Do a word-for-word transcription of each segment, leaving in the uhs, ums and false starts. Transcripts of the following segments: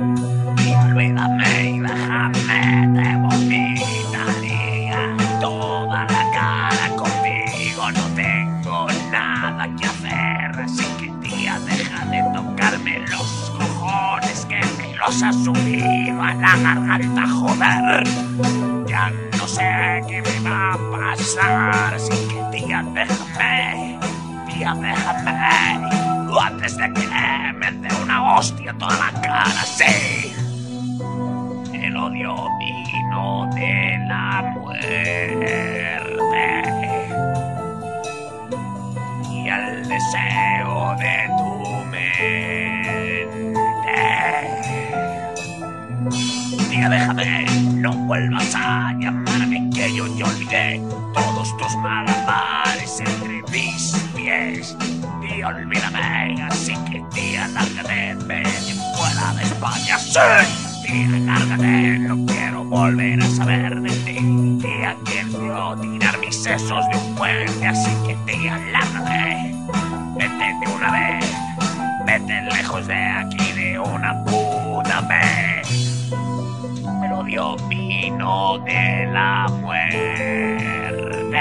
Y olvídame y déjame, te vomitaría toda la cara conmigo. No tengo nada que hacer, así que tía, deja de tocarme los cojones, que me los has subido a la garganta, joder. Ya no sé qué me va a pasar, así que tía, déjame, tía, déjame, antes de que me dé una hostia toda la cara, sí. El odio vino de la muerte y el deseo de tu mente. Tía, déjame, no vuelvas a llamarme, que yo ya olvidé todos tus malabares entre mis pies. Tía, olvídame, así que tía, lárgate, vete fuera de España, sí. Tía, lárgate, no quiero volver a saber de ti. Tía, quiero tirar mis sesos de un puente, así que tía, lárgate. Vete de una vez, vete lejos de aquí de una puta vez. El odio vino de la muerte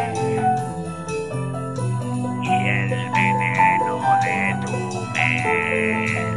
y el veneno de tu mente.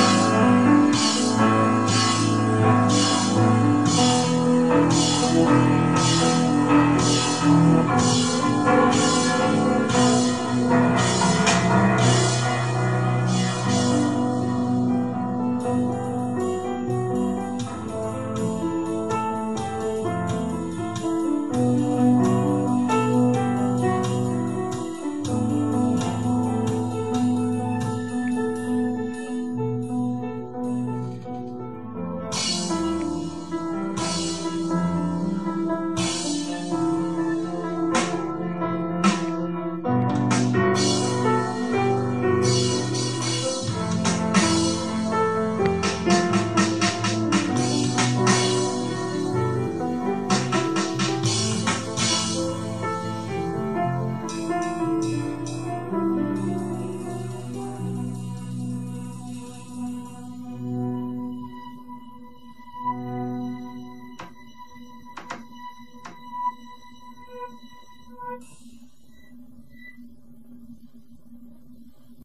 Thank you.